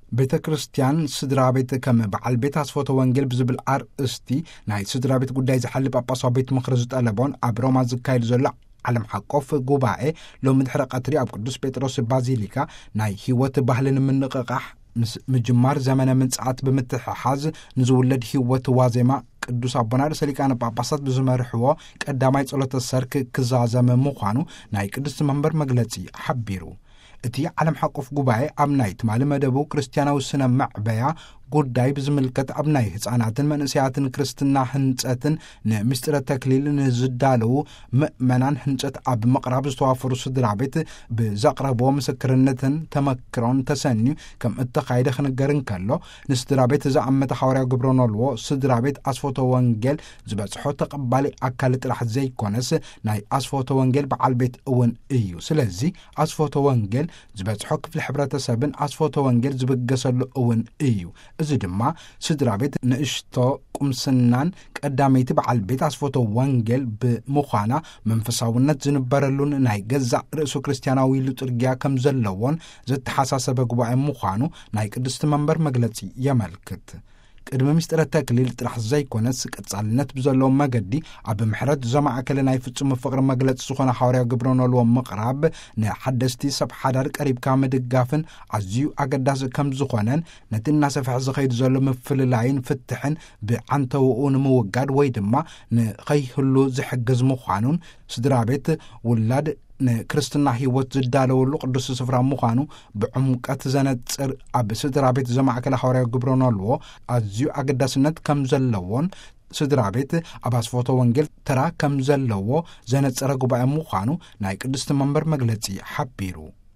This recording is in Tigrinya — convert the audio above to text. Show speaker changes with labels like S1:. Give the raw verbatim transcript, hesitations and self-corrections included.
S1: ቤተ ክርስቲያን ስድራ ቤት ከም በዓል ቤት አስፎተ ወንጌል ብዝብል አርእስቲ ናይ ስድራ ቤት ጉዳይ ዝሓልፍ ጳጳሳዊ ቤት ምክሪ ዝጠለቦን ኣብ ሮማ ዝካየድ ዘሎ ዓለም ሓቆፍ ጉባኤ ሎሚ ድሕረ ቀትሪ ኣብ ቅዱስ ጴጥሮስ ባዚሊካ ናይ ህይወት ባህልን ምንቅቃሕ ምጅማር ዘመነ ምጽአት ብምትሕሓዝ ንዝውለድ ህይወት ዋዜማ ቅዱስ አቡና ርእሰ ሊቃነ ጳጳሳት ብዝመርሕዎ ቀዳማይ ጸሎተ ሰርክ ክዛዘመ ምዃኑ ናይ ቅዱስ መንበር መግለጺ ሓቢሩ። እቲ ዓለም ሓቆፍ ጉባኤ ኣብ ናይ ትማሊ መደቡ ክርስቲያናዊ ስነ መዕበያ ጉዳይ ብዝምልከት ኣብ ናይ ህፃናትን መንእሰያትን ክርስትና ህንጸትን ንምስጢረ ተክሊል ንዝዳለው ምእመናን ህንጸት ኣብ መቅራብ ዝተዋፈሩ ስድራ ቤት ብዘቕረቦ ምስክርነትን ተመክሮን ተሰኒዩ ከም እተኻይደ ክነገርን ከሎ ንስድራ ቤት ዝኣመተ ሐዋርያው ግብረኖልዎ ስድራ ቤት አስፎተ ወንጌል ዝበጽሖ ተቐባሊ ኣካል ጥራሕ ዘይኮነስ ናይ አስፎተ ወንጌል በዓል ቤት እውን እዩ። ስለዚ አስፎተ ወንጌል ዝበጽሖ ክፍሊ ሕብረተሰብን አስፎተ ወንጌል ዝብገሰሉ እውን እዩ። እዚ ድማ ስድራ ቤት ንእሽቶ ቁምስናን ቀዳመይቲ በዓል ቤት አስፎተ ወንጌል ብምዃና መንፈሳውነት ዝንበረሉን ናይ ገዛእ ርእሱ ክርስቲያናዊ ልጡርግያ ከም ዘለዎን ዘተሓሳሰበ ጉባኤ ምዃኑ ናይ ቅድስቲ መንበር መግለጺ የመልክት። ቅድሚ ምስጢረ ተክሊል ጥራሕ ዘይኮነስ ቀጻልነት ብዘለዎም መገዲ ኣብ ምሕረት ዘማእከለ ናይ ፍጹም ፍቕሪ መግለጺ ዝኾነ ሐዋርያው ግብረኖልዎ ምቕራብ ንሓደስቲ ሰብ ሓዳር ቀሪብካ ምድጋፍን ኣዝዩ ኣገዳሲ ከም ዝኾነን ነቲ እናሰፍሐ ዝኸይድ ዘሎ ምፍልላይን ፍትሕን ብዓንተውኡ ንምውጋድ ወይ ድማ ንኸይህሉ ዝሕግዝ ምዃኑን ስድራ ቤት ውላድ ንክርስትና ህይወት ዝዳለወሉ ቅዱስ ስፍራ ምዃኑ ብዕምቀት ዘነጽር ኣብ ስድራ ቤት ዘማእከለ ሐዋርያው ግብረኖልዎ ኣዝዩ ኣገዳስነት ከም ዘለዎን ስድራ ቤት ኣብ አስፎተ ወንጌል ተራ ከም ዘለዎ ዘነጽረ ጉባኤ ምዃኑ ናይ ቅድስቲ መንበር መግለጺ ሓቢሩ።